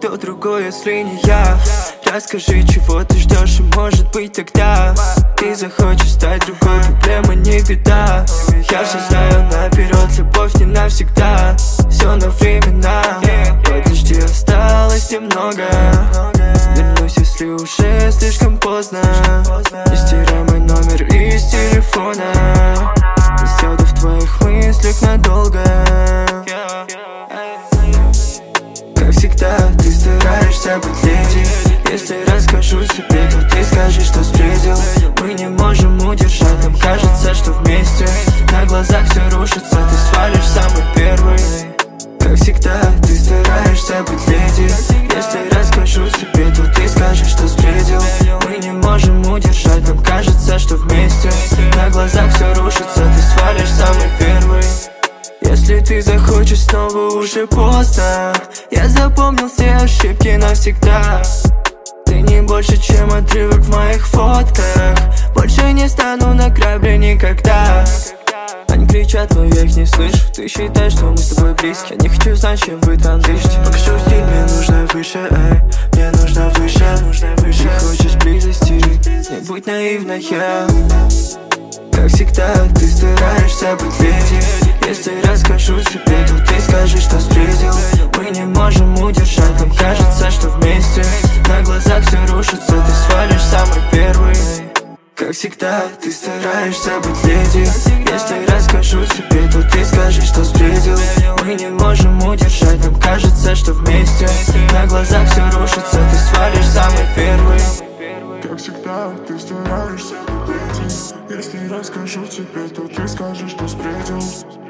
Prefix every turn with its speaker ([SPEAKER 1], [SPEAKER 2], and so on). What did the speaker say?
[SPEAKER 1] кто другой, если не я? Расскажи, чего ты ждешь, и может быть тогда ты захочешь стать другой, проблема не беда. Я все знаю наперед, любовь не навсегда, все на времена. Подожди, осталось немного, вернусь, если уже слишком поздно. Не стирай мой номер из телефона, засяду в твоих мыслях надолго. Как всегда, ты стараешься быть леди. Если расскажу тебе, то ты скажешь, что сбрезил. Мы не можем удержать, нам кажется, что вместе. На глазах все рушится, ты свалишь самый первый. Как всегда, ты стараешься быть леди. Если расскажу тебе, то ты скажешь, что сбрезил. Мы не можем удержать, нам кажется, что вместе. На глазах все рушится, ты свалишь самый первый. Если ты захочешь снова, уже поздно. Я запомнил все ошибки навсегда. Ты не больше, чем отрывок в моих фотках. Больше не стану на корабле никогда. Они кричат, но я их не слышу. Ты считаешь, что мы с тобой близки. Я не хочу знать, чем вы там дышите. Покажу стиль, мне нужно выше, мне нужно выше. Ты хочешь близости, не будь наивная. Как всегда, ты стараешься быть леди. Если расскажу тебе, то ты скажешь, что сбрезил. Мы не можем удержать, нам кажется, что вместе. На глазах все рушится, ты свалишь самый первый. Как всегда, ты стараешься быть леди. Если расскажу тебе, то ты скажешь, что сбрезил. Мы не можем удержать, нам кажется, что вместе. На глазах все рушится, ты свалишь самый первый.
[SPEAKER 2] Как всегда, ты стараешься быть леди. Если расскажу тебе, то ты скажешь, что сбрезил.